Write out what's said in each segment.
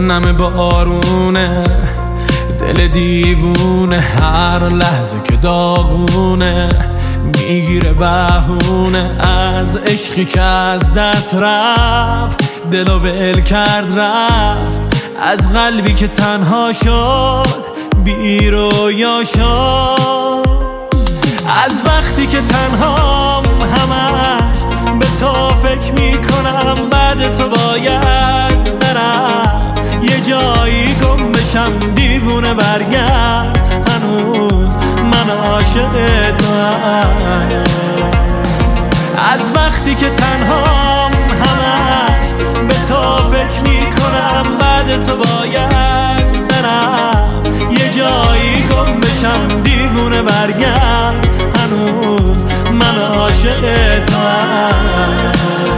نم بارونه، دل دیوونه هر لحظه که داغونه، میگیره بهونه از عشقی که از دست رفت، دلو ول کرد رفت، از قلبی که تنها شد بی رویا شد، از وقتی که تنهام همش به تو فکر میکنم، بعد تو باید برم یه جایی گم بشم، دیوونه برگرد هنوز من عاشق توام، از وقتی که تنهام همش به تو فکر میکنم، بعد تو باید برم یه جایی گم بشم، دیوونه برگرد هنوز من عاشق توام.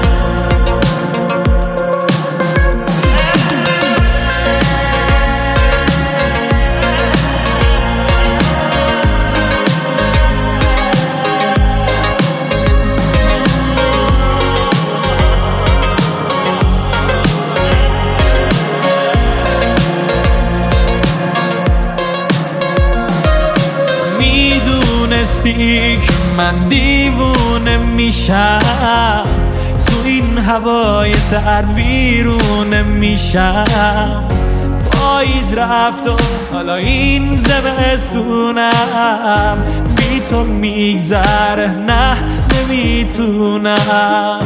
میدونستی که من دیوونه میشم، تو این هوای سرد ویرونه میشم، پاییز رفت و حالا این زمستونم بی تو میگذره، نه نمیتونم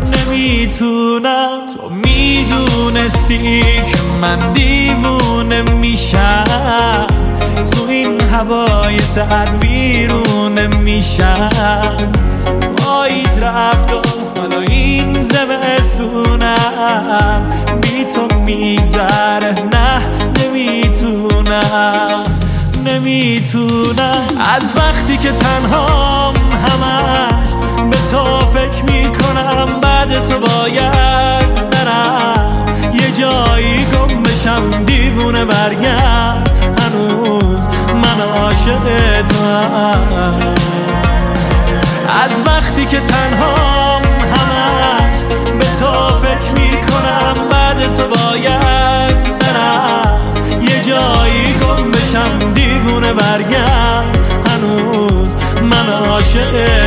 تو میدونستی که من دیوونه میشم، تو این هوای سرد ویرونه میشم، پاییز رفت و حالا این زمستونم بی تو میگذره، نه نمیتونم از وقتی که تنهام همش به تو فکر میکنم، بعد تو باید برم یه جایی گم بشم، دیوونه برگرد هنوز من عاشق توام، از وقتی که تنهام همش به تو فکر میکنم، بعد تو باید برم یه جایی گم بشم، دیوونه برگرد هنوز من عاشق